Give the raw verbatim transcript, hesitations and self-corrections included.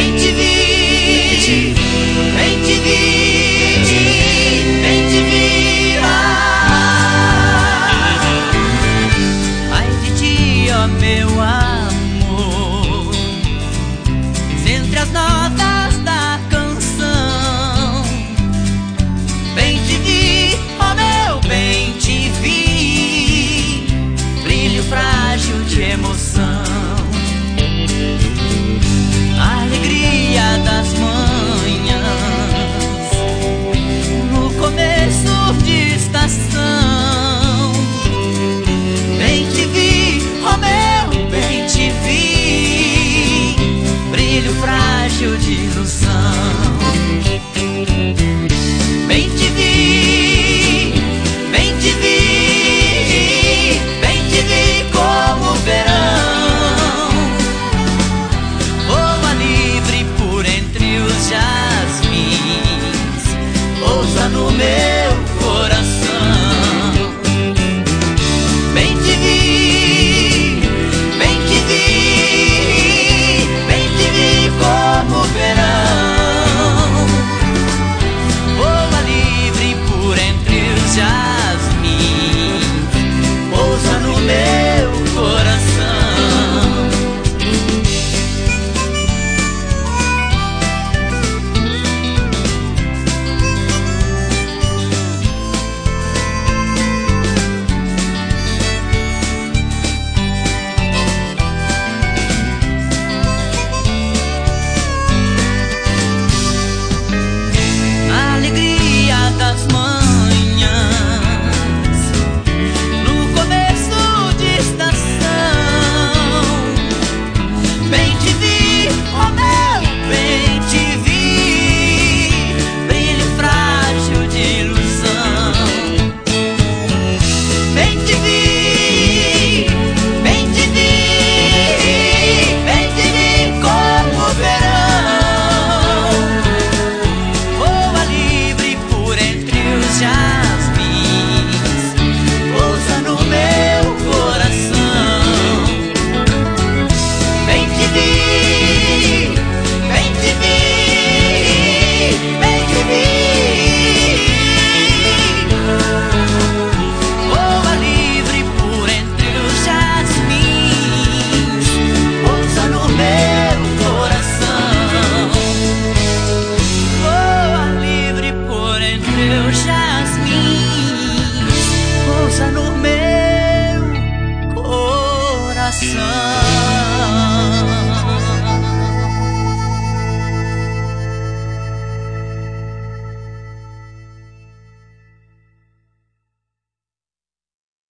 Bem te vi, bem te vi, bem te vi. Ah, ai de ti, ó meu amor, entre as notas da canção. Bem te vi, ó meu bem te vi, brilho frágil de emoção. A alegria das manhãs no começo de estação. Bem te vi, ó meu bem te vi, brilho frágil de ilusão.